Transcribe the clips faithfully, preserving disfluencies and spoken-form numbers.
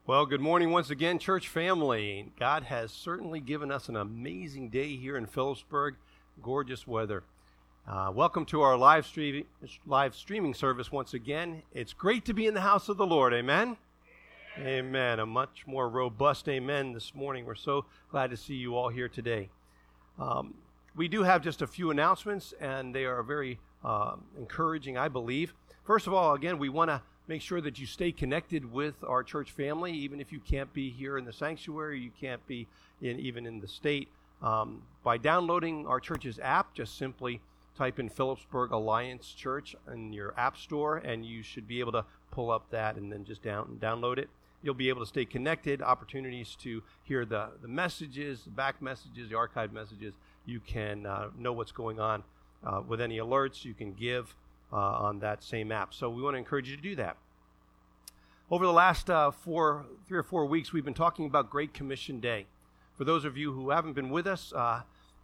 Well, good morning once again, church family. God has certainly given us an amazing day here in Phillipsburg. Gorgeous weather. Uh, welcome to our live streaming, live streaming service once again. It's great to be in the house of the Lord. Amen? Amen. Amen. A much more robust amen this morning. We're so glad to see you all here today. Um, we do have just a few announcements, and they are very uh, encouraging, I believe. First of all, again, we want to make sure that you stay connected with our church family, even if you can't be here in the sanctuary, you can't be in even in the state. Um, by downloading our church's app, just simply type in Phillipsburg Alliance Church in your app store, and you should be able to pull up that and then just down download it. You'll be able to stay connected, opportunities to hear the, the messages, the back messages, the archived messages. You can uh, know what's going on uh, with any alerts you can give Uh, on that same app. So we want to encourage you to do that. Over the last uh, four, three or four weeks, we've been talking about Great Commission Day. For those of you who haven't been with us, uh,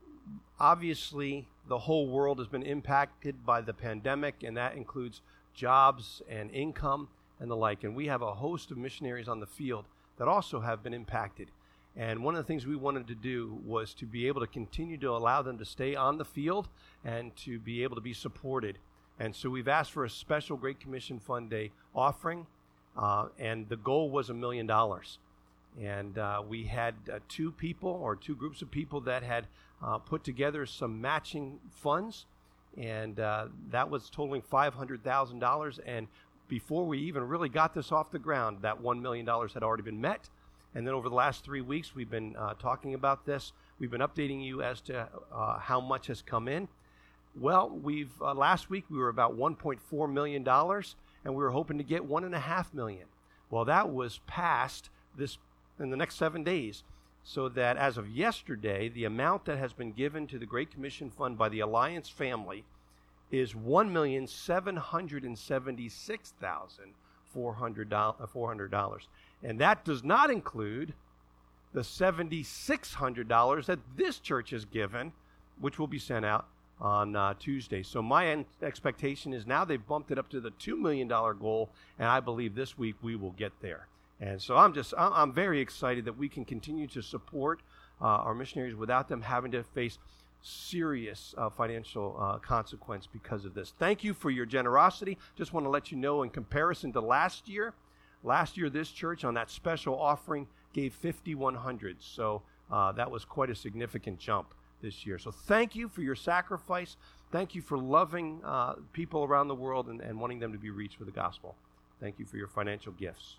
obviously the whole world has been impacted by the pandemic, and that includes jobs and income and the like. And we have a host of missionaries on the field that also have been impacted. And one of the things we wanted to do was to be able to continue to allow them to stay on the field and to be able to be supported. And so we've asked for a special Great Commission Fund Day offering, uh, and the goal was a million dollars. And uh, we had uh, two people or two groups of people that had uh, put together some matching funds, and uh, that was totaling five hundred thousand dollars. And before we even really got this off the ground, that one million dollars had already been met. And then over the last three weeks, we've been uh, talking about this. We've been updating you as to uh, how much has come in. Well, we've uh, last week we were about one point four million dollars, and we were hoping to get one and a half million. Well, that was passed this in the next seven days, so that as of yesterday, the amount that has been given to the Great Commission Fund by the Alliance family is one million seven hundred seventy-six thousand four hundred dollars, and that does not include the seven thousand six hundred dollars that this church has given, which will be sent out on uh, Tuesday. So my en- expectation is now they've bumped it up to the two million dollars goal, and I believe this week we will get there. And so I'm just, I'm very excited that we can continue to support uh, our missionaries without them having to face serious uh, financial uh, consequence because of this. Thank you for your generosity. Just want to let you know, in comparison to last year, last year this church on that special offering gave five thousand one hundred dollars. So uh, that was quite a significant jump this year. So thank you for your sacrifice. Thank you for loving uh, people around the world and, and wanting them to be reached with the gospel. Thank you for your financial gifts.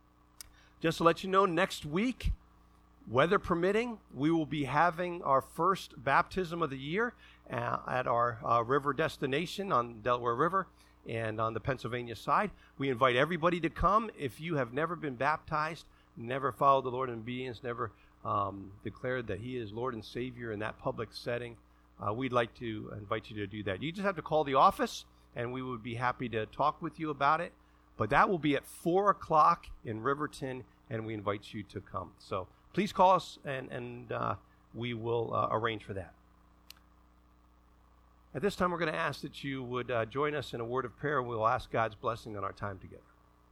Just to let you know, next week, weather permitting, we will be having our first baptism of the year uh, at our uh, river destination on Delaware River and on the Pennsylvania side. We invite everybody to come. If you have never been baptized, never followed the Lord in obedience, never Um, declared that he is Lord and Savior in that public setting, uh, we'd like to invite you to do that. You just have to call the office, and we would be happy to talk with you about it. But that will be at four o'clock in Riverton, and we invite you to come. So please call us, and, and uh, we will uh, arrange for that. At this time, we're going to ask that you would uh, join us in a word of prayer, and we'll ask God's blessing on our time together.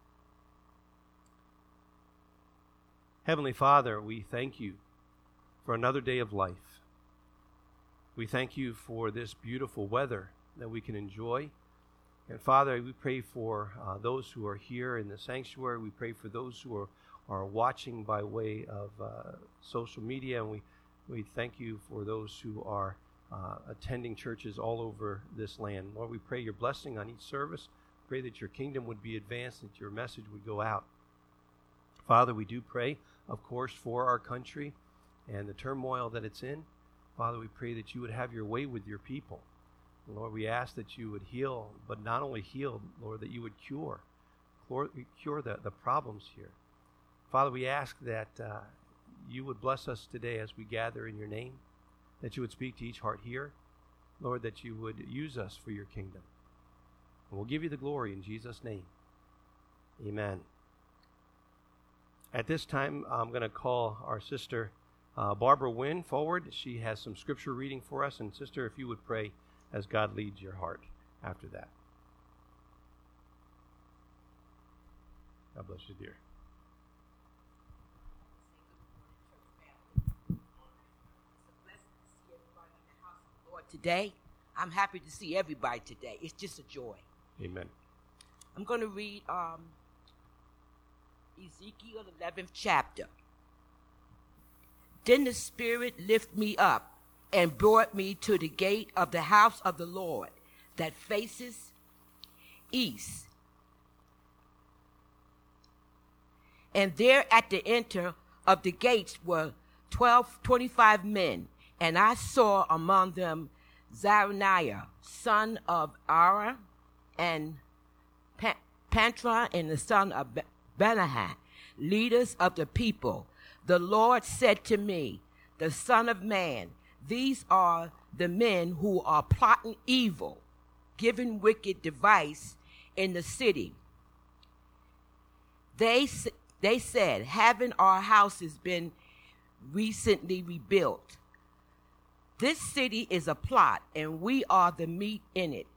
Heavenly Father, we thank you for another day of life. We thank you for this beautiful weather that we can enjoy. And Father, we pray for uh, those who are here in the sanctuary. We pray for those who are, are watching by way of uh, social media. And we, we thank you for those who are uh, attending churches all over this land. Lord, we pray your blessing on each service. Pray that your kingdom would be advanced, that your message would go out. Father, we do pray, of course, for our country and the turmoil that it's in. Father, we pray that you would have your way with your people. Lord, we ask that you would heal, but not only heal, Lord, that you would cure, cure the, the problems here. Father, we ask that uh, you would bless us today as we gather in your name, that you would speak to each heart here. Lord, that you would use us for your kingdom. And we'll give you the glory in Jesus' name. Amen. At this time, I'm going to call our sister uh, Barbara Wynn forward. She has some scripture reading for us. And sister, if you would pray as God leads your heart after that. God bless you, dear. today. I'm happy to see everybody today. It's just a joy. Amen. I'm going to read um, Ezekiel eleventh chapter. Then the Spirit lifted me up and brought me to the gate of the house of the Lord that faces east. And there at the enter of the gates were twelve, twenty-five men, and I saw among them Zaraniah, son of Ara, and pa- Pantra, and the son of Benahan, leaders of the people. The Lord said to me, the Son of man, these are the men who are plotting evil, giving wicked device in the city. They They said, haven't our houses been recently rebuilt? This city is a plot, and we are the meat in it.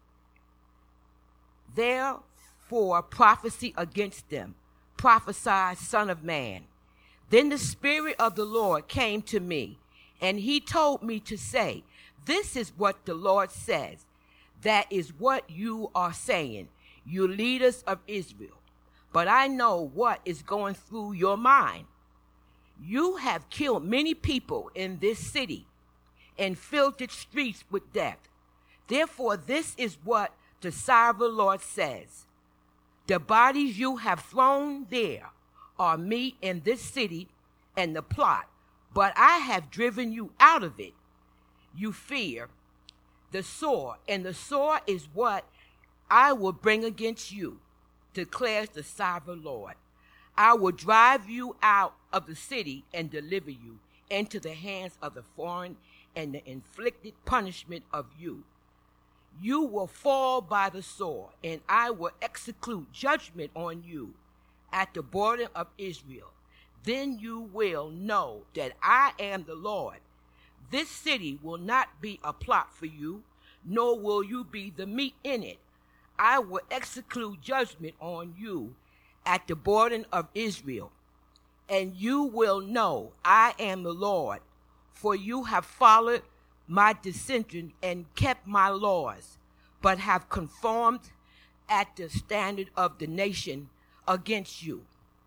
Therefore prophesy against them. Prophesy, Son of man. Then the Spirit of the Lord came to me, and he told me to say, this is what the Lord says. That is what you are saying, you leaders of Israel. But I know what is going through your mind. You have killed many people in this city and filled its streets with death. Therefore, this is what the sovereign Lord says. The bodies you have thrown there are me in this city and the plot, but I have driven you out of it. You fear the sword, and the sword is what I will bring against you, declares the sovereign Lord. I will drive you out of the city and deliver you into the hands of the foreign and the inflicted punishment of you. You will fall by the sword, and I will execute judgment on you at the border of Israel. Then you will know that I am the Lord. This city will not be a plot for you, nor will you be the meat in it. I will execute judgment on you at the border of Israel, and you will know I am the Lord, for you have followed my dissension and kept my laws, but have conformed at the standard of the nation against you.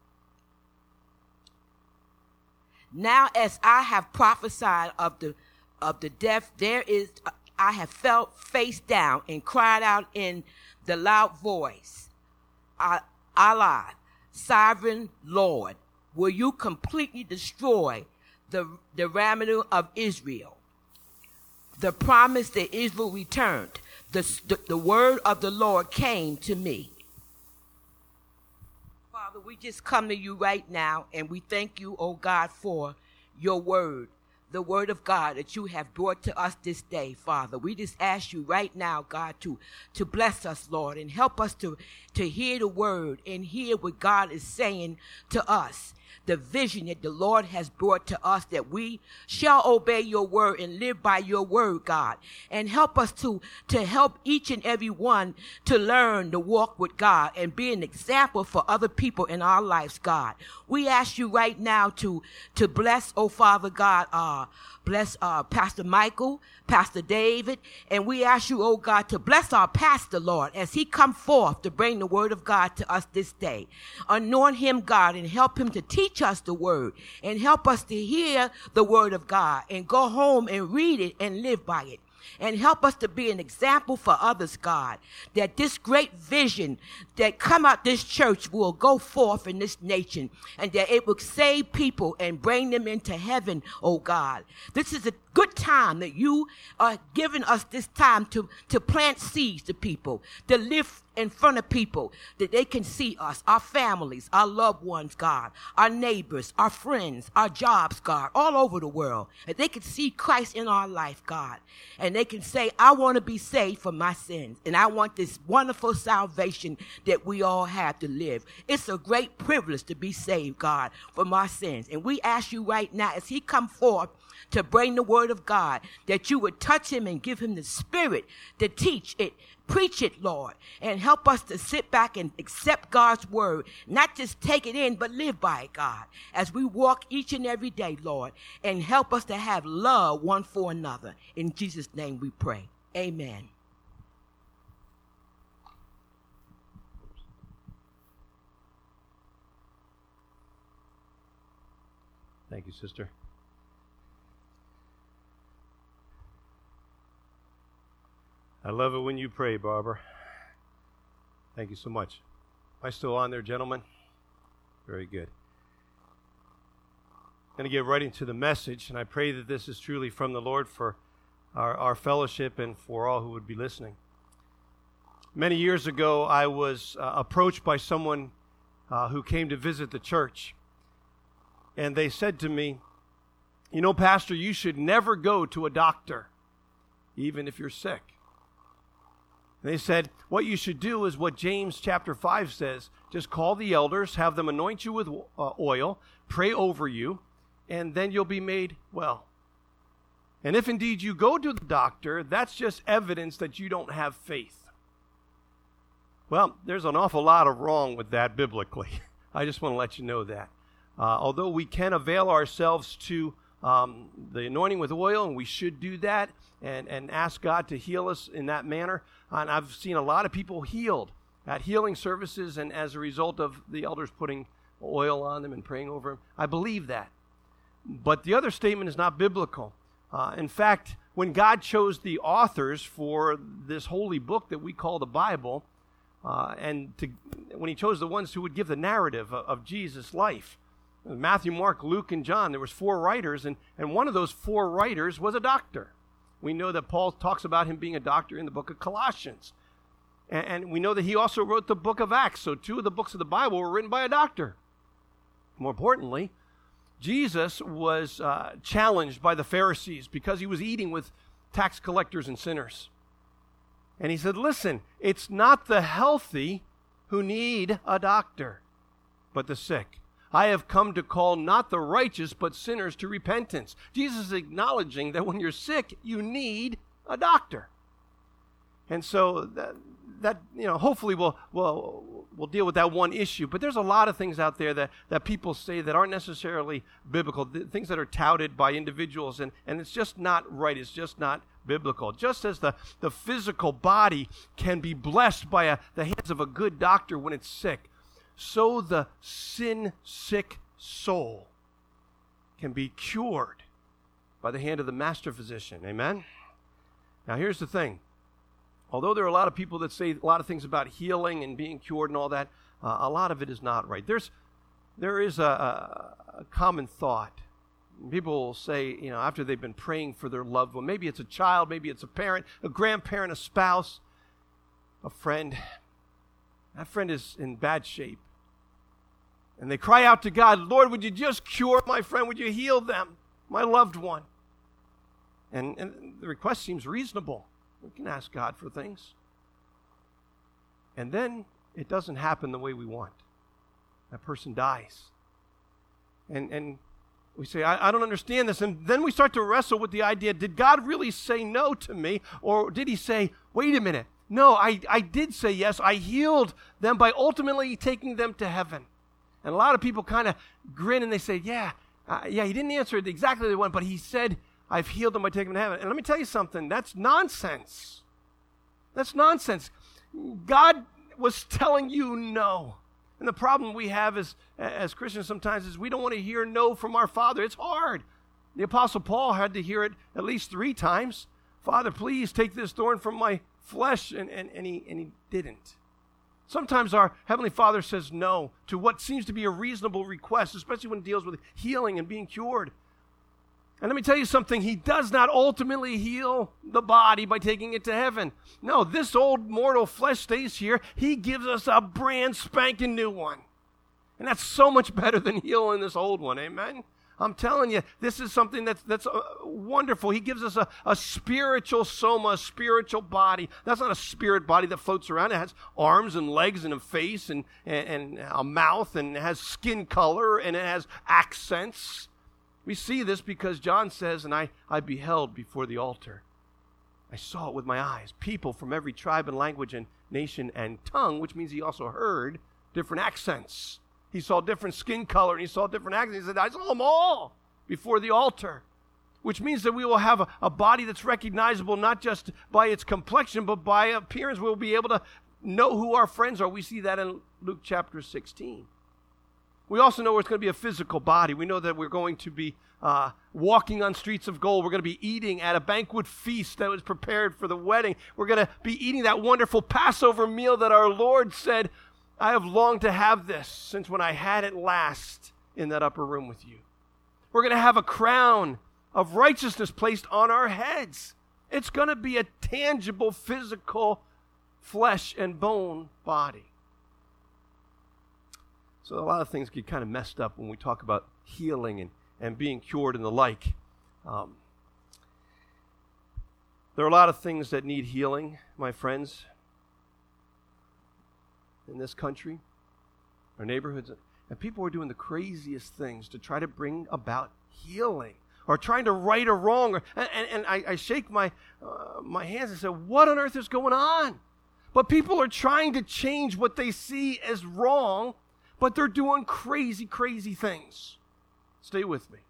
Now as I have prophesied of the of the death, there is I have fell face down and cried out in the loud voice, Allah, sovereign Lord, will you completely destroy the, the remnant of Israel? The promise that Israel returned, the, the, the word of the Lord came to me. Father, we just come to you right now, and we thank you, oh God, for your word. The word of God that you have brought to us this day, Father. We just ask you right now, God, to, to bless us, Lord, and help us to, to hear the word and hear what God is saying to us. The vision that the Lord has brought to us, that we shall obey your word and live by your word, God. And help us to, to help each and every one to learn to walk with God and be an example for other people in our lives, God. We ask you right now to, to bless, oh Father God, uh, bless uh, Pastor Michael, Pastor David, and we ask you, oh God, to bless our pastor, Lord, as he come forth to bring the word of God to us this day. Anoint him, God, and help him to teach us the word, and help us to hear the word of God and go home and read it and live by it. And help us to be an example for others, God, that this great vision that come out this church will go forth in this nation, and that it will save people and bring them into heaven, oh God. This is a good time that you are giving us this time to, to plant seeds to people, to live in front of people, that they can see us, our families, our loved ones, God, our neighbors, our friends, our jobs, God, all over the world. That they can see Christ in our life, God. And they can say, I want to be saved from my sins. And I want this wonderful salvation that we all have to live. It's a great privilege to be saved, God, from our sins. And we ask you right now, as he come forth to bring the word of God, that you would touch him and give him the spirit to teach it, preach it, Lord, and help us to sit back and accept God's word, not just take it in, but live by it, God, as we walk each and every day, Lord, and help us to have love one for another. In Jesus' name we pray. Amen. Thank you, sister. I love it when you pray, Barbara. Thank you so much. Am I still on there, gentlemen? Very good. I'm going to get right into the message, and I pray that this is truly from the Lord for our, our fellowship and for all who would be listening. Many years ago, I was uh, approached by someone uh, who came to visit the church. And they said to me, you know, Pastor, you should never go to a doctor, even if you're sick. And they said, what you should do is what James chapter five says. Just call the elders, have them anoint you with uh, oil, pray over you, and then you'll be made well. And if indeed you go to the doctor, that's just evidence that you don't have faith. Well, there's an awful lot of wrong with that biblically. I just want to let you know that. Uh, although we can avail ourselves to um, the anointing with oil, and we should do that and, and ask God to heal us in that manner. And I've seen a lot of people healed at healing services and as a result of the elders putting oil on them and praying over them. I believe that. But the other statement is not biblical. Uh, in fact, when God chose the authors for this holy book that we call the Bible, uh, and to, when he chose the ones who would give the narrative of, of Jesus' life, Matthew, Mark, Luke, and John, there was four writers, and, and one of those four writers was a doctor. We know that Paul talks about him being a doctor in the book of Colossians. And, and we know that he also wrote the book of Acts, so two of the books of the Bible were written by a doctor. More importantly, Jesus was uh, challenged by the Pharisees because he was eating with tax collectors and sinners. And he said, listen, it's not the healthy who need a doctor, but the sick. I have come to call not the righteous, but sinners to repentance. Jesus is acknowledging that when you're sick, you need a doctor. And so that, that you know, hopefully we'll, we'll, we'll deal with that one issue. But there's a lot of things out there that, that people say that aren't necessarily biblical, th- things that are touted by individuals, and, and it's just not right. It's just not biblical. Just as the, the physical body can be blessed by a, the hands of a good doctor when it's sick, so the sin-sick soul can be cured by the hand of the master physician. Amen? Now, here's the thing. Although there are a lot of people that say a lot of things about healing and being cured and all that, uh, a lot of it is not right. There's, there is a, a, a common thought. People will say, you know, after they've been praying for their loved one, maybe it's a child, maybe it's a parent, a grandparent, a spouse, a friend. That friend is in bad shape. And they cry out to God, Lord, would you just cure my friend? Would you heal them, my loved one? And, and the request seems reasonable. We can ask God for things. And then it doesn't happen the way we want. That person dies. And, and we say, I, I don't understand this. And then we start to wrestle with the idea, did God really say no to me? Or did he say, wait a minute, no, I, I did say yes. I healed them by ultimately taking them to heaven. And a lot of people kind of grin and they say, yeah, uh, yeah, he didn't answer it exactly the way, but he said, I've healed them by taking them to heaven. And let me tell you something, that's nonsense. That's nonsense. God was telling you no. And the problem we have is, as Christians sometimes is we don't want to hear no from our Father. It's hard. The Apostle Paul had to hear it at least three times. Father, please take this thorn from my flesh, and, and, and, he, and he didn't. Sometimes our Heavenly Father says no to what seems to be a reasonable request, especially when it deals with healing and being cured. And let me tell you something, he does not ultimately heal the body by taking it to heaven. No, this old mortal flesh stays here. He gives us a brand spanking new one. And that's so much better than healing this old one, amen? I'm telling you, this is something that's, that's uh, wonderful. He gives us a, a spiritual soma, a spiritual body. That's not a spirit body that floats around. It has arms and legs and a face and, and, and a mouth, and it has skin color and it has accents. We see this because John says, and I, I beheld before the altar. I saw it with my eyes. People from every tribe and language and nation and tongue, which means he also heard different accents. He saw different skin color and he saw different accents. He said, I saw them all before the altar, which means that we will have a, a body that's recognizable not just by its complexion, but by appearance. We'll be able to know who our friends are. We see that in Luke chapter sixteen. We also know it's going to be a physical body. We know that we're going to be uh, walking on streets of gold. We're going to be eating at a banquet feast that was prepared for the wedding. We're going to be eating that wonderful Passover meal that our Lord said, I have longed to have this since when I had it last in that upper room with you. We're going to have a crown of righteousness placed on our heads. It's going to be a tangible, physical, flesh and bone body. So a lot of things get kind of messed up when we talk about healing and, and being cured and the like. Um, there are a lot of things that need healing, my friends, in this country, our neighborhoods. And people are doing the craziest things to try to bring about healing or trying to right a wrong. Or, and and, and I, I shake my, uh, my hands and say, what on earth is going on? But people are trying to change what they see as wrong, but they're doing crazy, crazy things. Stay with me.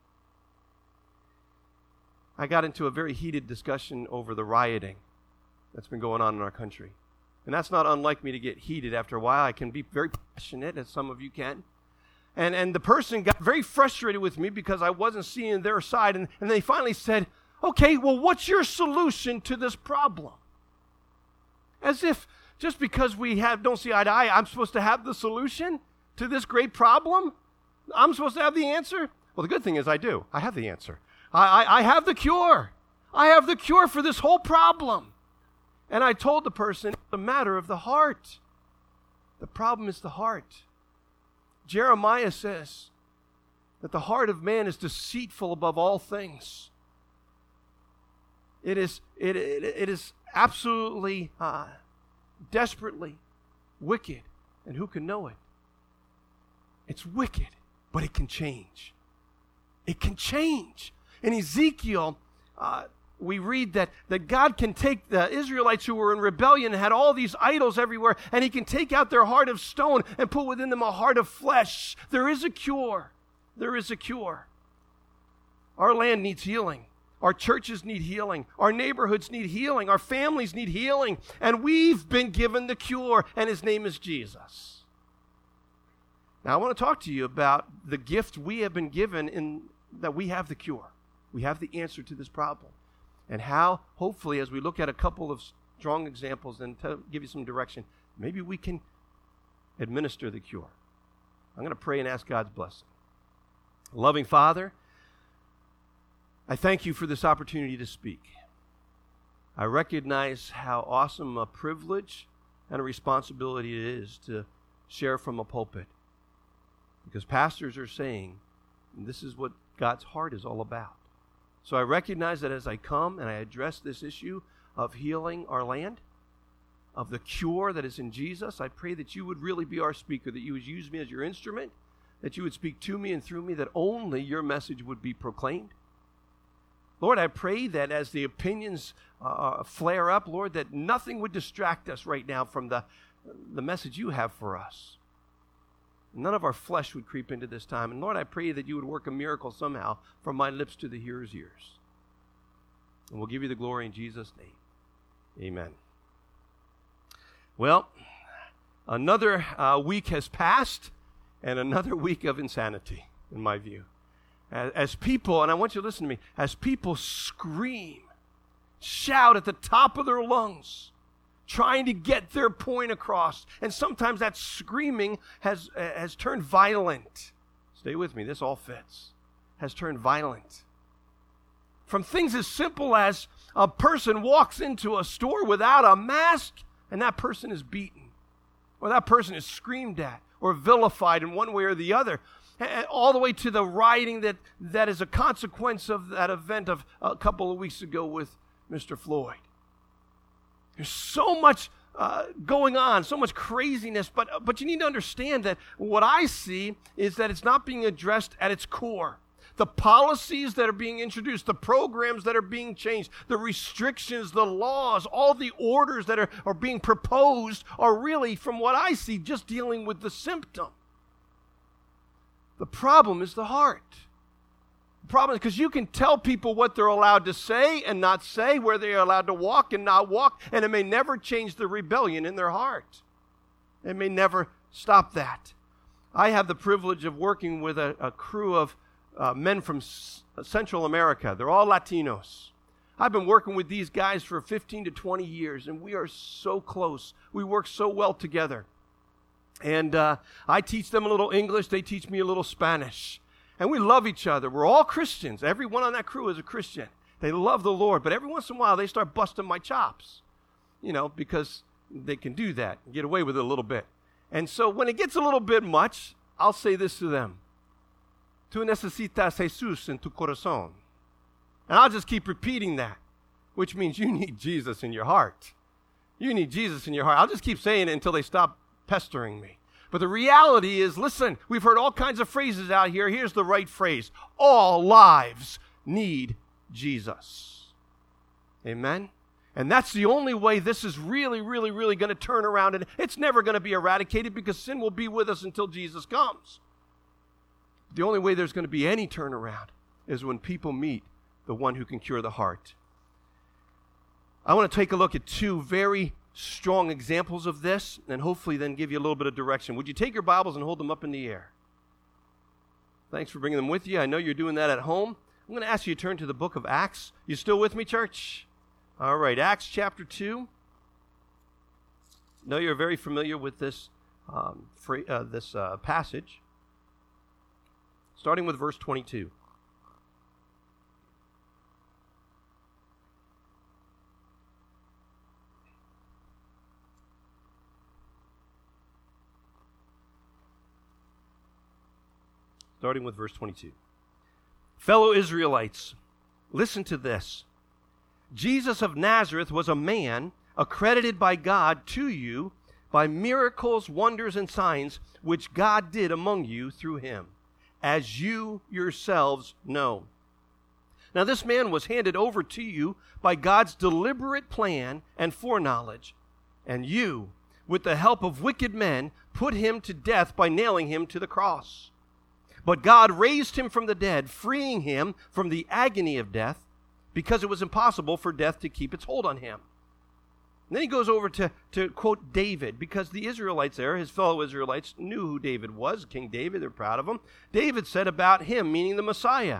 I got into a very heated discussion over the rioting that's been going on in our country. And that's not unlike me to get heated after a while. I can be very passionate, as some of you can. And and the person got very frustrated with me because I wasn't seeing their side. And, and they finally said, okay, well, what's your solution to this problem? As if just because we have don't see eye to eye, I'm supposed to have the solution to this great problem? I'm supposed to have the answer? Well, the good thing is I do. I have the answer. I, I, I have the cure. I have the cure for this whole problem. And I told the person, it's a matter of the heart. The problem is the heart. Jeremiah says that the heart of man is deceitful above all things. It is, it, it, it is absolutely, uh, desperately wicked. And who can know it? It's wicked, but it can change. It can change. In Ezekiel, uh, we read that, that God can take the Israelites who were in rebellion and had all these idols everywhere, and he can take out their heart of stone and put within them a heart of flesh. There is a cure. There is a cure. Our land needs healing. Our churches need healing. Our neighborhoods need healing. Our families need healing. And we've been given the cure, and his name is Jesus. Now, I want to talk to you about the gift we have been given in that we have the cure. We have the answer to this problem. And how, hopefully, as we look at a couple of strong examples and tell, give you some direction, maybe we can administer the cure. I'm going to pray and ask God's blessing. Loving Father, I thank you for this opportunity to speak. I recognize how awesome a privilege and a responsibility it is to share from a pulpit. Because pastors are saying, this is what God's heart is all about. So I recognize that as I come and I address this issue of healing our land, of the cure that is in Jesus, I pray that you would really be our speaker, that you would use me as your instrument, that you would speak to me and through me, that only your message would be proclaimed. Lord, I pray that as the opinions uh, flare up, Lord, that nothing would distract us right now from the, the message you have for us. None of our flesh would creep into this time. And Lord, I pray that you would work a miracle somehow from my lips to the hearer's ears. And we'll give you the glory in Jesus' name. Amen. Well, another uh, week has passed, and another week of insanity, in my view. As, as people, and I want you to listen to me, as people scream, shout at the top of their lungs, trying to get their point across. And sometimes that screaming has uh, has turned violent. Stay with me, this all fits. Has turned violent. From things as simple as a person walks into a store without a mask and that person is beaten. Or that person is screamed at or vilified in one way or the other. All the way to the rioting that, that is a consequence of that event of a couple of weeks ago with Mister Floyd. There's so much uh, going on, so much craziness, but but you need to understand that what I see is that it's not being addressed at its core. The policies that are being introduced, the programs that are being changed, the restrictions, the laws, all the orders that are, are being proposed are really, from what I see, just dealing with the symptom. The problem is the heart. The problem is because you can tell people what they're allowed to say and not say, where they're allowed to walk and not walk, and it may never change the rebellion in their heart. It may never stop that. I have the privilege of working with a, a crew of uh, men from S- Central America. They're all Latinos. I've been working with these guys for fifteen to twenty years, and we are so close. We work so well together. And uh, I teach them a little English. They teach me a little Spanish. And we love each other. We're all Christians. Everyone on that crew is a Christian. They love the Lord. But every once in a while, they start busting my chops, you know, because they can do that and get away with it a little bit. And so when it gets a little bit much, I'll say this to them. Tú necesitas Jesús en tu corazón. And I'll just keep repeating that, which means you need Jesus in your heart. You need Jesus in your heart. I'll just keep saying it until they stop pestering me. But the reality is, listen, we've heard all kinds of phrases out here. Here's the right phrase. All lives need Jesus. Amen? And that's the only way this is really, really, really going to turn around. And it's never going to be eradicated because sin will be with us until Jesus comes. The only way there's going to be any turnaround is when people meet the one who can cure the heart. I want to take a look at two very strong examples of this and hopefully then give you a little bit of direction. Would you take your Bibles and hold them up in the air? Thanks for bringing them with you. I know you're doing that at home. I'm going to ask you to turn to the book of Acts. You still with me, church? All right, Acts chapter two. I know you're very familiar with this, um, free, uh, this uh, passage, starting with verse twenty-two. Starting with verse twenty-two. Fellow Israelites, listen to this. Jesus of Nazareth was a man accredited by God to you by miracles, wonders, and signs which God did among you through him, as you yourselves know. Now this man was handed over to you by God's deliberate plan and foreknowledge, and you, with the help of wicked men, put him to death by nailing him to the cross. But God raised him from the dead, freeing him from the agony of death, because it was impossible for death to keep its hold on him. And then he goes over to, to quote David, because the Israelites there, his fellow Israelites, knew who David was, King David, they're proud of him. David said about him, meaning the Messiah,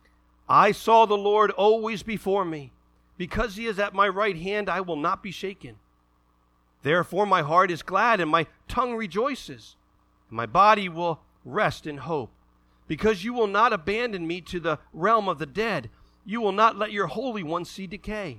I saw the Lord always before me. Because he is at my right hand, I will not be shaken. Therefore my heart is glad and my tongue rejoices. And my body will rest in hope. Because you will not abandon me to the realm of the dead. You will not let your Holy One see decay.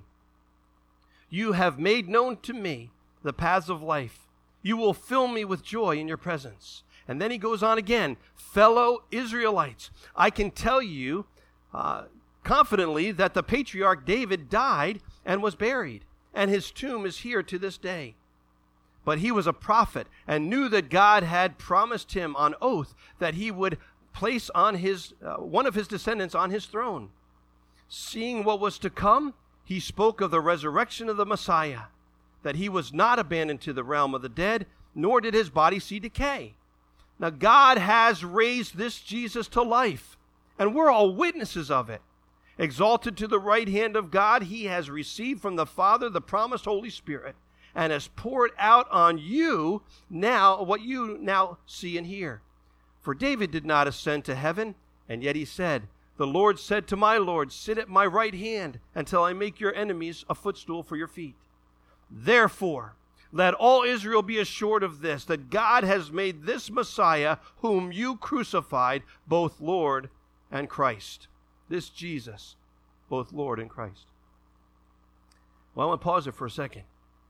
You have made known to me the paths of life. You will fill me with joy in your presence. And then he goes on again. Fellow Israelites, I can tell you uh, confidently that the patriarch David died and was buried, and his tomb is here to this day. But he was a prophet and knew that God had promised him on oath that he would place on his uh, one of his descendants on his throne. Seeing what was to come, he spoke of the resurrection of the Messiah, that he was not abandoned to the realm of the dead, nor did his body see decay. Now God has raised this Jesus to life, and we're all witnesses of it. Exalted to the right hand of God, he has received from the Father the promised Holy Spirit, and has poured out on you now what you now see and hear. For David did not ascend to heaven, and yet he said, the Lord said to my Lord, sit at my right hand until I make your enemies a footstool for your feet. Therefore, let all Israel be assured of this, that God has made this Messiah, whom you crucified, both Lord and Christ. This Jesus, both Lord and Christ. Well, I want to pause it for a second.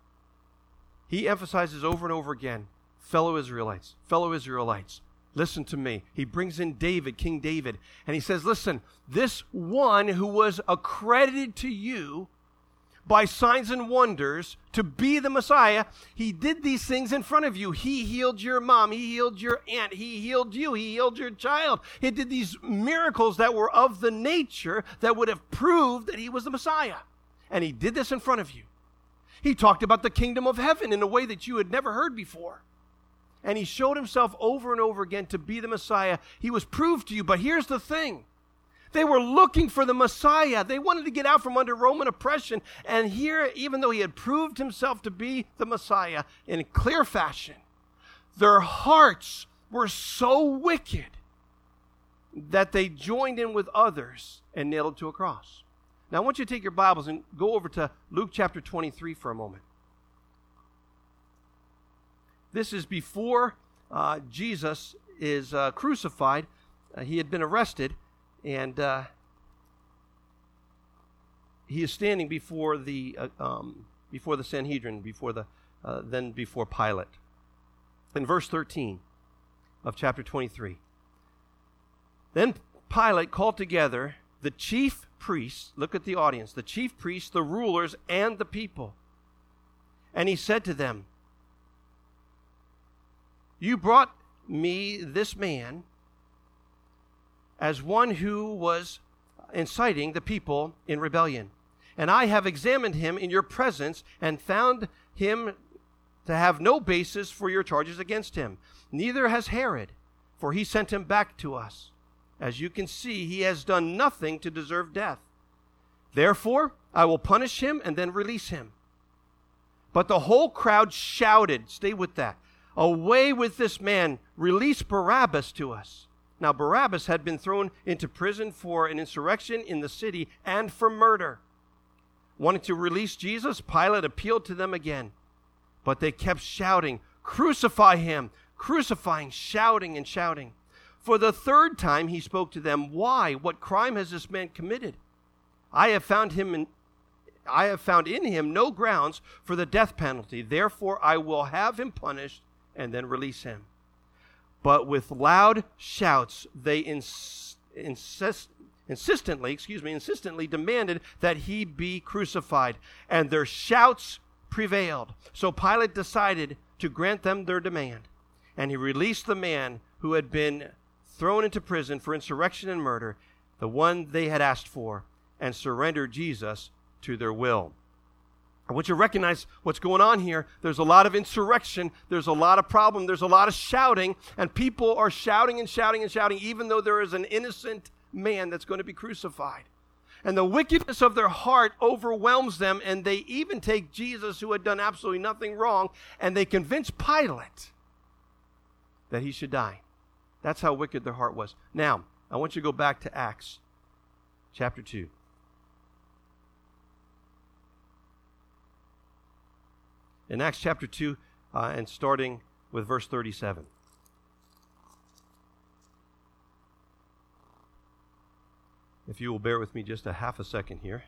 He emphasizes over and over again, fellow Israelites, fellow Israelites. Listen to me. He brings in David, King David, and he says, listen, this one who was accredited to you by signs and wonders to be the Messiah. He did these things in front of you. He healed your mom. He healed your aunt. He healed you. He healed your child. He did these miracles that were of the nature that would have proved that he was the Messiah. And he did this in front of you. He talked about the kingdom of heaven in a way that you had never heard before. And he showed himself over and over again to be the Messiah. He was proved to you. But here's the thing. They were looking for the Messiah. They wanted to get out from under Roman oppression. And here, even though he had proved himself to be the Messiah in clear fashion, their hearts were so wicked that they joined in with others and nailed him to a cross. Now, I want you to take your Bibles and go over to Luke chapter twenty-three for a moment. This is before uh, Jesus is uh, crucified. Uh, he had been arrested, and uh, he is standing before the uh, um, before the Sanhedrin, before the uh, then before Pilate. In verse thirteen of chapter twenty-three, then Pilate called together the chief priests. Look at the audience: the chief priests, the rulers, and the people. And he said to them, "You brought me this man as one who was inciting the people in rebellion. And I have examined him in your presence and found him to have no basis for your charges against him. Neither has Herod, for he sent him back to us. As you can see, he has done nothing to deserve death. Therefore, I will punish him and then release him." But the whole crowd shouted, stay with that, "Away with this man, release Barabbas to us." Now Barabbas had been thrown into prison for an insurrection in the city and for murder. Wanting to release Jesus, Pilate appealed to them again. But they kept shouting, "Crucify him!" Crucifying, shouting and shouting. For the third time he spoke to them, "Why? What crime has this man committed? I have found him in, I have found in him no grounds for the death penalty. Therefore I will have him punished and then release him." But with loud shouts they ins- insist, insistently, excuse me, insistently demanded that he be crucified, and their shouts prevailed. So Pilate decided to grant them their demand, and he released the man who had been thrown into prison for insurrection and murder, the one they had asked for, and surrendered Jesus to their will. I want you to recognize what's going on here. There's a lot of insurrection. There's a lot of problem. There's a lot of shouting. And people are shouting and shouting and shouting, even though there is an innocent man that's going to be crucified. And the wickedness of their heart overwhelms them. And they even take Jesus, who had done absolutely nothing wrong, and they convince Pilate that he should die. That's how wicked their heart was. Now, I want you to go back to Acts chapter two. In Acts chapter two, uh, and starting with verse thirty-seven. If you will bear with me just a half a second here.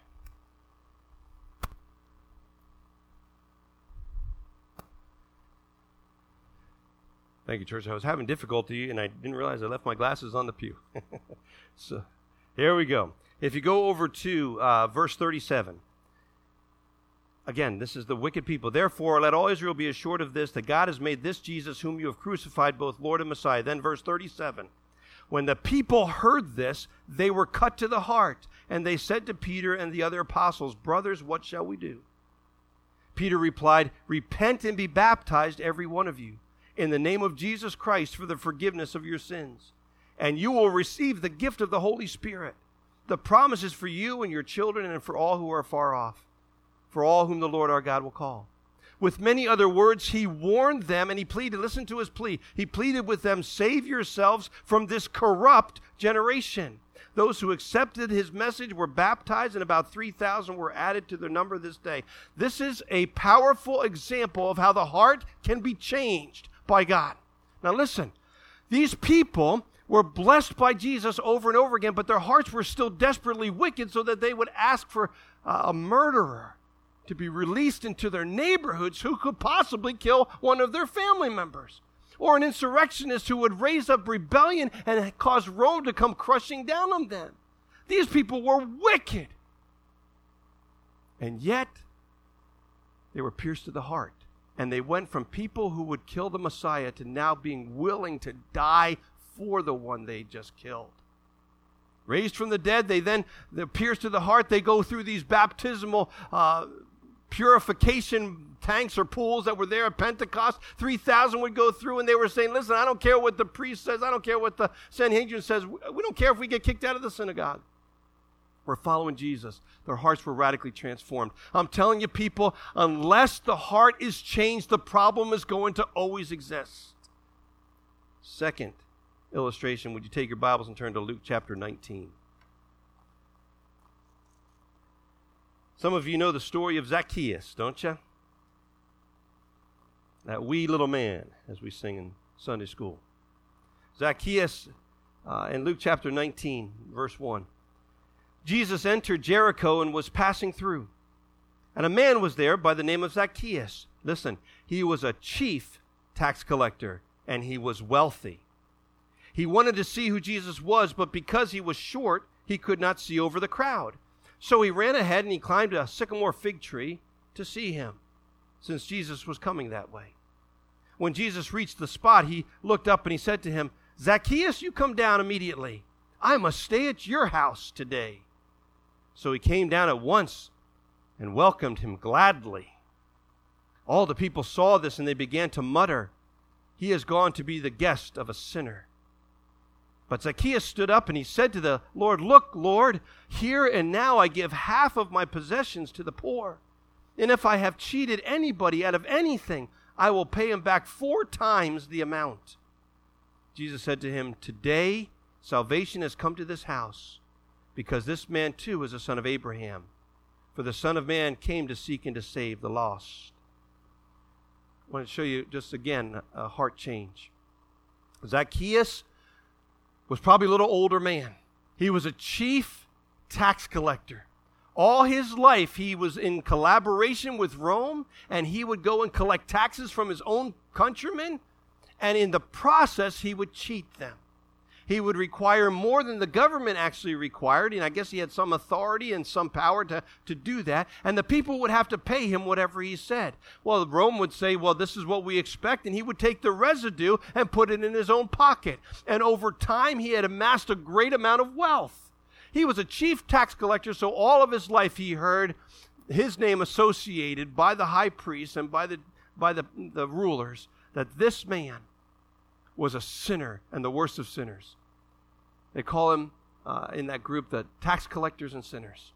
Thank you, church. I was having difficulty, and I didn't realize I left my glasses on the pew. So, here we go. If you go over to uh, verse thirty-seven. Again, this is the wicked people. "Therefore, let all Israel be assured of this, that God has made this Jesus, whom you have crucified, both Lord and Messiah." Then verse thirty-seven. "When the people heard this, they were cut to the heart, and they said to Peter and the other apostles, 'Brothers, what shall we do?' Peter replied, 'Repent and be baptized, every one of you, in the name of Jesus Christ for the forgiveness of your sins, and you will receive the gift of the Holy Spirit. The promise is for you and your children and for all who are far off, for all whom the Lord our God will call.' With many other words, he warned them, and he pleaded, listen to his plea. He pleaded with them, 'Save yourselves from this corrupt generation.' Those who accepted his message were baptized, and about three thousand were added to their number this day." This is a powerful example of how the heart can be changed by God. Now listen, these people were blessed by Jesus over and over again, but their hearts were still desperately wicked, so that they would ask for uh, a murderer to be released into their neighborhoods who could possibly kill one of their family members, or an insurrectionist who would raise up rebellion and cause Rome to come crushing down on them. These people were wicked. And yet, They were pierced to the heart. And they went from people who would kill the Messiah to now being willing to die for the one they just killed. Raised from the dead, they then, they're pierced to the heart. They go through these baptismal uh, purification tanks or pools that were there at Pentecost. three thousand would go through, and they were saying, listen, I don't care what the priest says. I don't care what the Sanhedrin says. We don't care if we get kicked out of the synagogue. We're following Jesus. Their hearts were radically transformed. I'm telling you, people, unless the heart is changed, the problem is going to always exist. Second illustration, would you take your Bibles and turn to Luke chapter nineteen? Some of you know the story of Zacchaeus, don't you? That wee little man, as we sing in Sunday school. Zacchaeus, uh, in Luke chapter nineteen, verse one. Jesus entered Jericho and was passing through. And a man was there by the name of Zacchaeus. Listen, he was a chief tax collector, and he was wealthy. He wanted to see who Jesus was, but because he was short, he could not see over the crowd. So he ran ahead and he climbed a sycamore fig tree to see him, since Jesus was coming that way. When Jesus reached the spot, he looked up and he said to him, Zacchaeus, you come down immediately. I must stay at your house today. So he came down at once and welcomed him gladly. All the people saw this and they began to mutter, he has gone to be the guest of a sinner. But Zacchaeus stood up and he said to the Lord, look, Lord, here and now I give half of my possessions to the poor. And if I have cheated anybody out of anything, I will pay him back four times the amount. Jesus said to him, today salvation has come to this house, because this man too is a son of Abraham. For the Son of Man came to seek and to save the lost. I want to show you just again a heart change. Zacchaeus was probably a little older man. He was a chief tax collector. All his life he was in collaboration with Rome, and he would go and collect taxes from his own countrymen, and in the process he would cheat them. He would require more than the government actually required, and I guess he had some authority and some power to, to do that, and the people would have to pay him whatever he said. Well, Rome would say, well, this is what we expect, and he would take the residue and put it in his own pocket. And over time, he had amassed a great amount of wealth. He was a chief tax collector, so all of his life he heard his name associated by the high priest and by the, by the, the rulers, that this man was a sinner and the worst of sinners. They call him uh, in that group the tax collectors and sinners.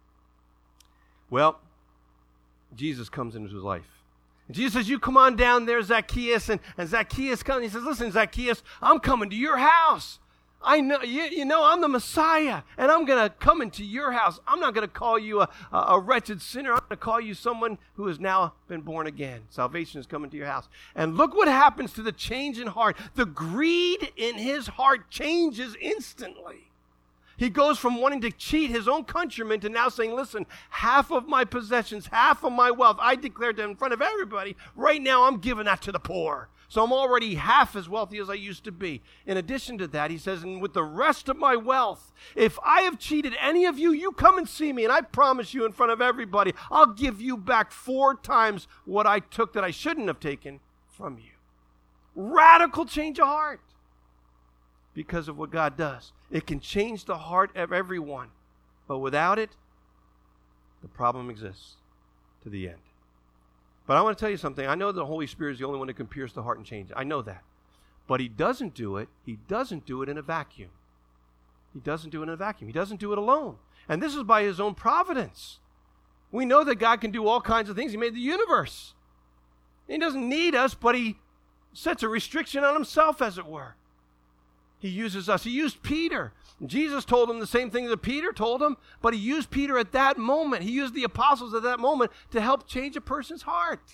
Well, Jesus comes into his life. And Jesus says, you come on down there, Zacchaeus. And, and Zacchaeus comes. He says, listen, Zacchaeus, I'm coming to your house. I know, you, you know, I'm the Messiah, and I'm going to come into your house. I'm not going to call you a, a, a wretched sinner. I'm going to call you someone who has now been born again. Salvation is coming to your house. And look what happens to the change in heart. The greed in his heart changes instantly. He goes from wanting to cheat his own countrymen to now saying, listen, half of my possessions, half of my wealth, I declared them in front of everybody. Right now, I'm giving that to the poor. So I'm already half as wealthy as I used to be. In addition to that, he says, and with the rest of my wealth, if I have cheated any of you, you come and see me, and I promise you in front of everybody, I'll give you back four times what I took that I shouldn't have taken from you. Radical change of heart because of what God does. It can change the heart of everyone, but without it, the problem exists to the end. But I want to tell you something. I know the Holy Spirit is the only one that can pierce the heart and change it. I know that. But he doesn't do it. He doesn't do it in a vacuum. He doesn't do it in a vacuum. He doesn't do it alone. And this is by his own providence. We know that God can do all kinds of things. He made the universe. He doesn't need us, but he sets a restriction on himself, as it were. He uses us. He used Peter. Jesus told him the same thing that Peter told him, but he used Peter at that moment. He used the apostles at that moment to help change a person's heart.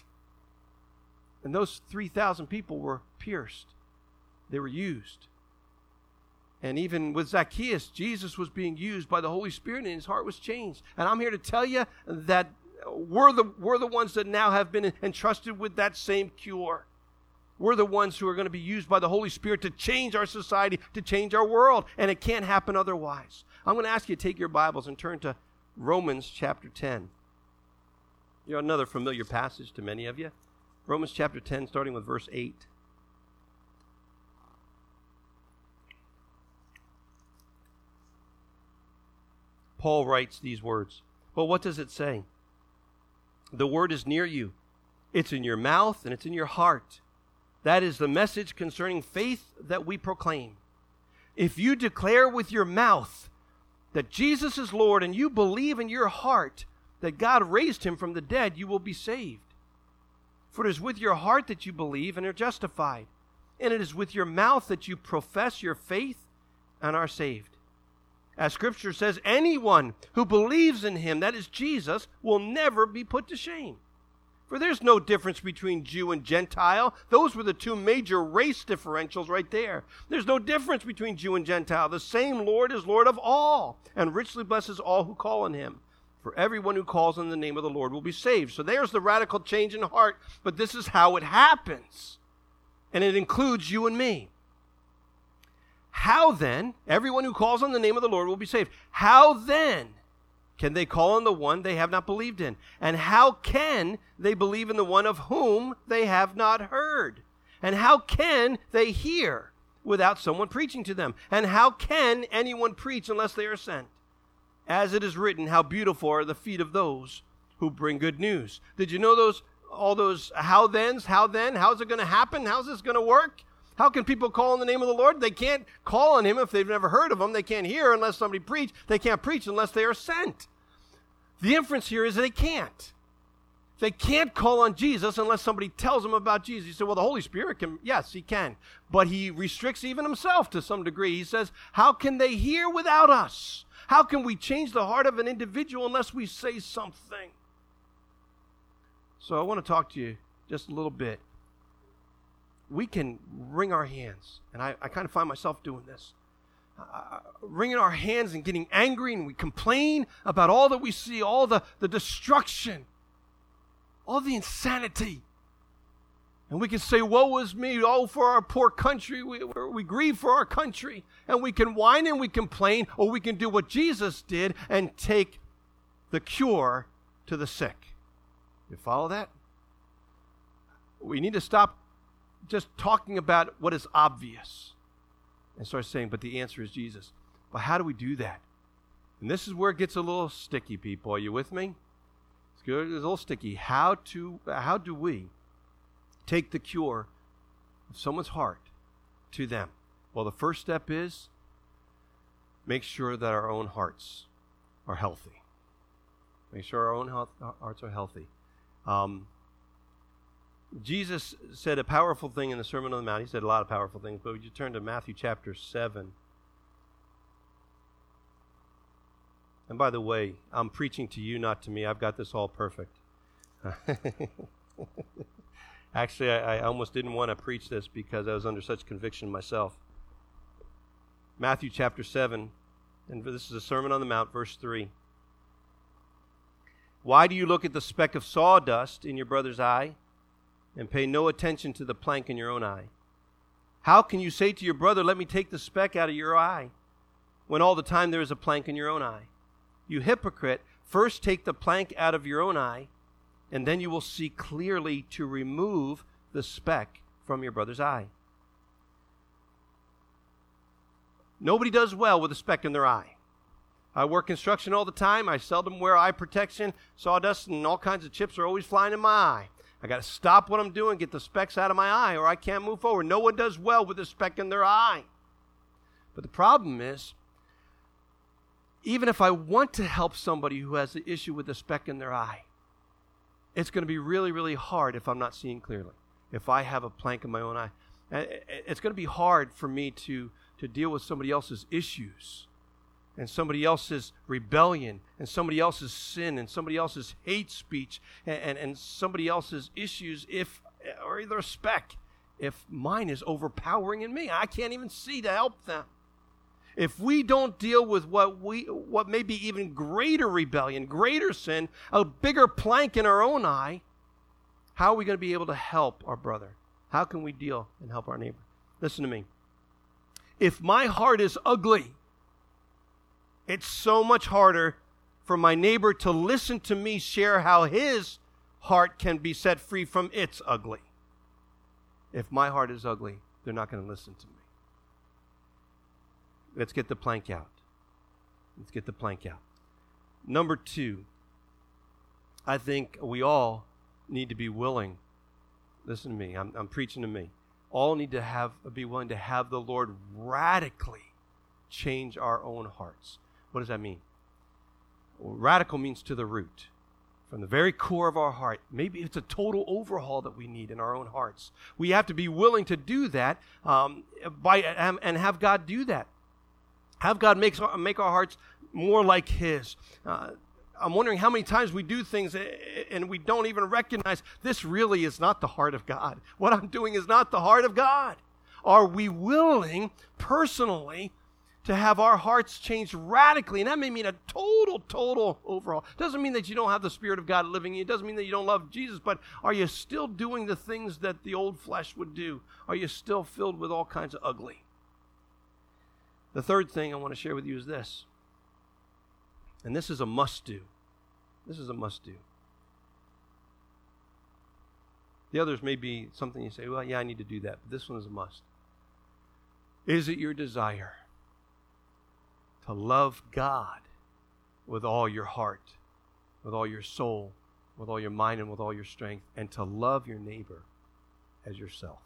And those three thousand people were pierced. They were used. And even with Zacchaeus, Jesus was being used by the Holy Spirit and his heart was changed. And I'm here to tell you that we're the, we're the ones that now have been entrusted with that same cure. We're the ones who are going to be used by the Holy Spirit to change our society, to change our world, and it can't happen otherwise. I'm going to ask you to take your Bibles and turn to Romans chapter ten. You know, another familiar passage to many of you. Romans chapter ten, starting with verse eight. Paul writes these words. Well, what does it say? The word is near you. It's in your mouth and it's in your heart. That is the message concerning faith that we proclaim. If you declare with your mouth that Jesus is Lord and you believe in your heart that God raised him from the dead, you will be saved. For it is with your heart that you believe and are justified, and it is with your mouth that you profess your faith and are saved. As Scripture says, anyone who believes in him, that is Jesus, will never be put to shame. For there's no difference between Jew and Gentile. Those were the two major race differentials right there. There's no difference between Jew and Gentile. The same Lord is Lord of all, and richly blesses all who call on him. For everyone who calls on the name of the Lord will be saved. So there's the radical change in heart, but this is how it happens. And it includes you and me. How then, everyone who calls on the name of the Lord will be saved. How then can they call on the one they have not believed in? And how can they believe in the one of whom they have not heard? And how can they hear without someone preaching to them? And how can anyone preach unless they are sent? As it is written, how beautiful are the feet of those who bring good news. Did you know those, all those how thens, how then, how's it going to happen? How's this going to work? How can people call on the name of the Lord? They can't call on him if they've never heard of him. They can't hear unless somebody preach. They can't preach unless they are sent. The inference here is they can't. They can't call on Jesus unless somebody tells them about Jesus. You say, well, the Holy Spirit can. Yes, he can. But he restricts even himself to some degree. He says, how can they hear without us? How can we change the heart of an individual unless we say something? So I want to talk to you just a little bit. We can wring our hands, and I, I kind of find myself doing this. Uh, wringing our hands and getting angry, and we complain about all that we see, all the, the destruction, all the insanity. And we can say, woe is me, oh, for our poor country. We, we grieve for our country. And we can whine and we complain, or we can do what Jesus did and take the cure to the sick. You follow that? We need to stop just talking about what is obvious and start saying, but the answer is Jesus. But how do we do that? And this is where it gets a little sticky, people. Are you with me? It's good. It's a little sticky. How to? How do we take the cure of someone's heart to them? Well, the first step is make sure that our own hearts are healthy. Make sure our own health, our hearts are healthy. Um, Jesus said a powerful thing in the Sermon on the Mount. He said a lot of powerful things, but would you turn to Matthew chapter seven? And by the way, I'm preaching to you, not to me. I've got this all perfect. Actually, I, I almost didn't want to preach this because I was under such conviction myself. Matthew chapter seven, and this is a Sermon on the Mount, verse three. Why do you look at the speck of sawdust in your brother's eye and pay no attention to the plank in your own eye? How can you say to your brother, let me take the speck out of your eye, when all the time there is a plank in your own eye? You hypocrite, first take the plank out of your own eye, and then you will see clearly to remove the speck from your brother's eye. Nobody does well with a speck in their eye. I work construction all the time. I seldom wear eye protection. Sawdust and all kinds of chips are always flying in my eye. I got to stop what I'm doing, get the specks out of my eye, or I can't move forward. No one does well with a speck in their eye. But the problem is, even if I want to help somebody who has an issue with a speck in their eye, it's going to be really, really hard if I'm not seeing clearly. If I have a plank in my own eye, it's going to be hard for me to, to deal with somebody else's issues and somebody else's rebellion and somebody else's sin and somebody else's hate speech and, and, and somebody else's issues if, or either a speck, if mine is overpowering in me. I can't even see to help them. If we don't deal with what we, what may be even greater rebellion, greater sin, a bigger plank in our own eye, how are we going to be able to help our brother? How can we deal and help our neighbor? Listen to me. If my heart is ugly, it's so much harder for my neighbor to listen to me share how his heart can be set free from its ugly. If my heart is ugly, they're not going to listen to me. Let's get the plank out. Let's get the plank out. Number two, I think we all need to be willing. Listen to me. I'm, I'm preaching to me. All need to have be willing to have the Lord radically change our own hearts. What does that mean? Well, radical means to the root, from the very core of our heart. Maybe it's a total overhaul that we need in our own hearts. We have to be willing to do that um, by and have God do that. Have God make, make our hearts more like His. Uh, I'm wondering how many times we do things and we don't even recognize this really is not the heart of God. What I'm doing is not the heart of God. Are we willing personally to have our hearts changed radically? And that may mean a total, total overhaul. Doesn't mean that you don't have the Spirit of God living in you. It doesn't mean that you don't love Jesus, but are you still doing the things that the old flesh would do? Are you still filled with all kinds of ugly? The third thing I want to share with you is this. And this is a must-do. This is a must-do. The others may be something you say, well, yeah, I need to do that. But this one is a must. Is it your desire to love God with all your heart, with all your soul, with all your mind, and with all your strength, and to love your neighbor as yourself?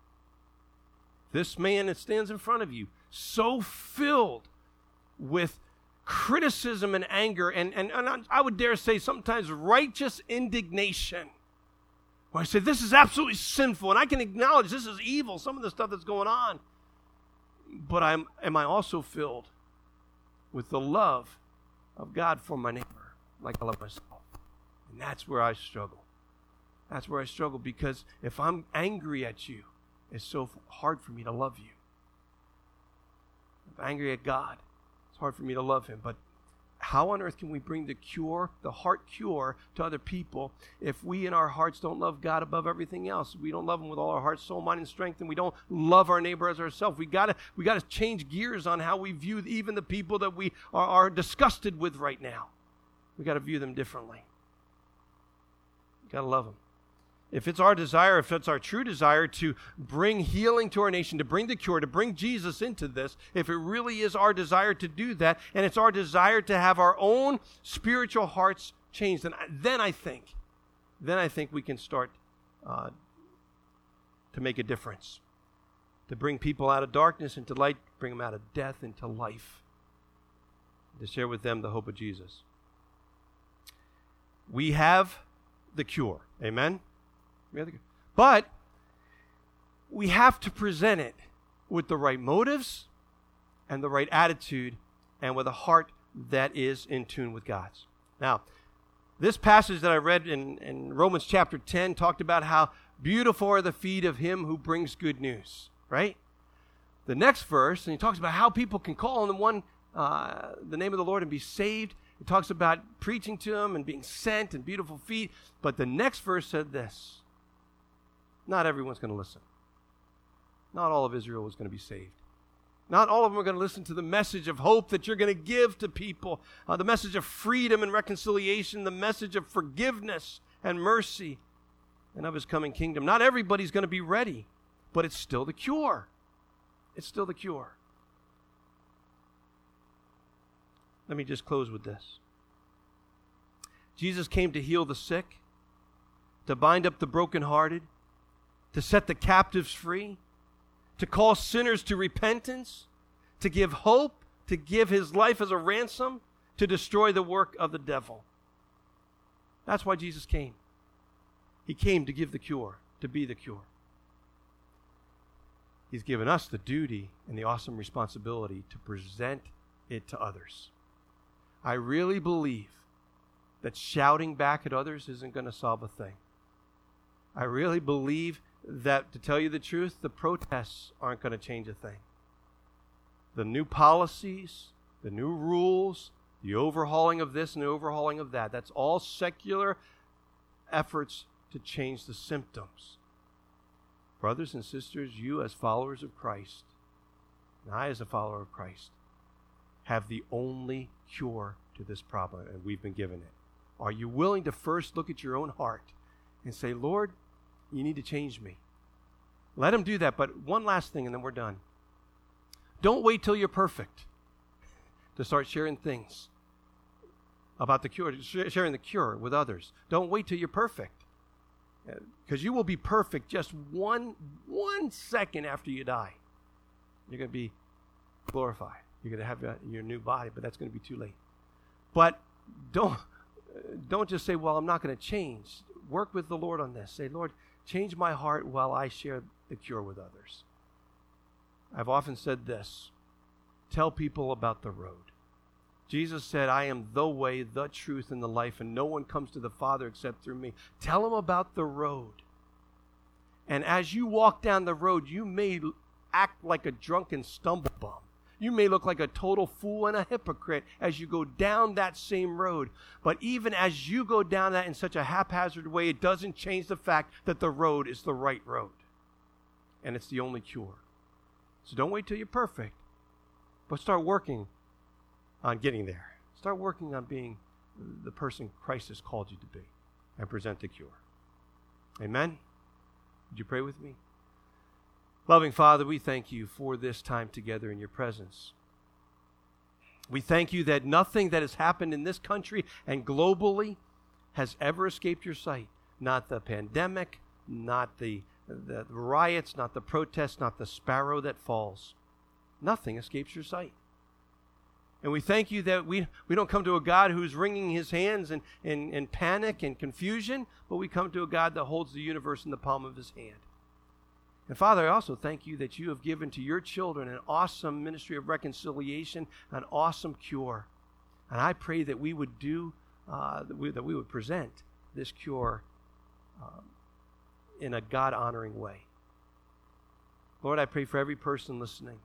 This man that stands in front of you, so filled with criticism and anger, and, and, and I would dare say sometimes righteous indignation, where I say, this is absolutely sinful, and I can acknowledge this is evil, some of the stuff that's going on. But I'm, am I also filled with the love of God for my neighbor, like I love myself? And that's where I struggle. That's where I struggle, because if I'm angry at you, it's so hard for me to love you. If I'm angry at God, it's hard for me to love Him. But how on earth can we bring the cure, the heart cure, to other people if we in our hearts don't love God above everything else? We don't love Him with all our heart, soul, mind, and strength, and we don't love our neighbor as ourselves. We gotta, we gotta change gears on how we view even the people that we are, are disgusted with right now. We gotta view them differently. We gotta love them. If it's our desire, if it's our true desire to bring healing to our nation, to bring the cure, to bring Jesus into this, if it really is our desire to do that, and it's our desire to have our own spiritual hearts changed, then, then I think, then I think we can start uh, to make a difference, to bring people out of darkness into light, bring them out of death into life, to share with them the hope of Jesus. We have the cure. Amen? But we have to present it with the right motives and the right attitude and with a heart that is in tune with God's. Now, this passage that I read in, in Romans chapter ten talked about how beautiful are the feet of him who brings good news, right? The next verse, and he talks about how people can call on the one, uh, the name of the Lord and be saved. It talks about preaching to him and being sent and beautiful feet. But the next verse said this: not everyone's going to listen. Not all of Israel is going to be saved. Not all of them are going to listen to the message of hope that you're going to give to people, uh, the message of freedom and reconciliation, the message of forgiveness and mercy and of His coming kingdom. Not everybody's going to be ready, but it's still the cure. It's still the cure. Let me just close with this. Jesus came to heal the sick, to bind up the brokenhearted, to set the captives free, to call sinners to repentance, to give hope, to give His life as a ransom, to destroy the work of the devil. That's why Jesus came. He came to give the cure, to be the cure. He's given us the duty and the awesome responsibility to present it to others. I really believe that shouting back at others isn't going to solve a thing. I really believe that, to tell you the truth, the protests aren't going to change a thing. The new policies, the new rules, the overhauling of this and the overhauling of that, that's all secular efforts to change the symptoms. Brothers and sisters, you as followers of Christ, and I as a follower of Christ, have the only cure to this problem, and we've been given it. Are you willing to first look at your own heart and say, Lord, you need to change me. Let him do that. But one last thing, and then we're done. Don't wait till you're perfect to start sharing things about the cure, sharing the cure with others. Don't wait till you're perfect, because you will be perfect just one, one second after you die. You're going to be glorified. You're going to have a, your new body, but that's going to be too late. But don't, don't just say, well, I'm not going to change. Work with the Lord on this. Say, Lord, change my heart while I share the cure with others. I've often said this. Tell people about the road. Jesus said, I am the way, the truth, and the life, and no one comes to the Father except through me. Tell them about the road. And as you walk down the road, you may act like a drunken stumble bum. You may look like a total fool and a hypocrite as you go down that same road. But even as you go down that in such a haphazard way, it doesn't change the fact that the road is the right road. And it's the only cure. So don't wait till you're perfect, but start working on getting there. Start working on being the person Christ has called you to be and present the cure. Amen? Would you pray with me? Loving Father, we thank you for this time together in your presence. We thank you that nothing that has happened in this country and globally has ever escaped your sight. Not the pandemic, not the, the riots, not the protests, not the sparrow that falls. Nothing escapes your sight. And we thank you that we, we don't come to a God who's wringing his hands in, in, in panic and confusion, but we come to a God that holds the universe in the palm of his hand. And Father, I also thank you that you have given to your children an awesome ministry of reconciliation, an awesome cure. And I pray that we would do, uh, that, we, that we would present this cure um, in a God-honoring way. Lord, I pray for every person listening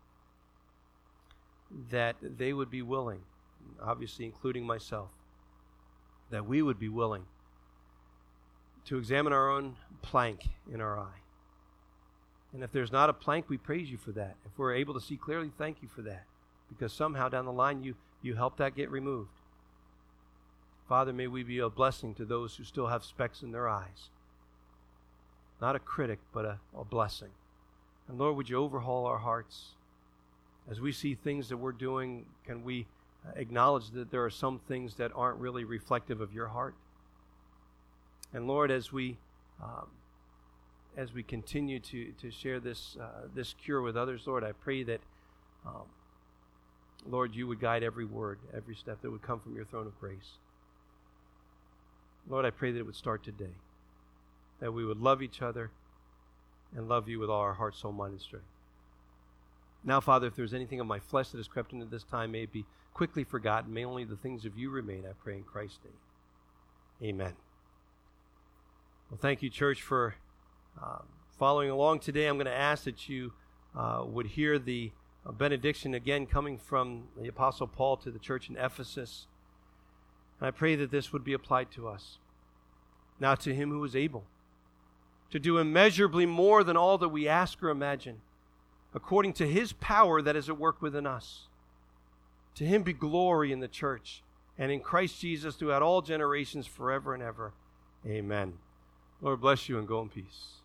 that they would be willing, obviously including myself, that we would be willing to examine our own plank in our eye. And if there's not a plank, we praise you for that. If we're able to see clearly, thank you for that. Because somehow down the line, you, you help that get removed. Father, may we be a blessing to those who still have specks in their eyes. Not a critic, but a, a blessing. And Lord, would you overhaul our hearts? As we see things that we're doing, can we acknowledge that there are some things that aren't really reflective of your heart? And Lord, as we um, as we continue to, to share this uh, this cure with others, Lord, I pray that, um, Lord, you would guide every word, every step that would come from your throne of grace. Lord, I pray that it would start today, that we would love each other and love you with all our heart, soul, mind, and strength. Now, Father, if there's anything of my flesh that has crept into this time, may it be quickly forgotten. May only the things of you remain, I pray in Christ's name. Amen. Well, thank you, church, for um, following along today. I'm going to ask that you uh, would hear the uh, benediction again coming from the Apostle Paul to the church in Ephesus. And I pray that this would be applied to us. Now to him who is able to do immeasurably more than all that we ask or imagine, according to his power that is at work within us. To him be glory in the church and in Christ Jesus throughout all generations, forever and ever. Amen. Lord bless you and go in peace.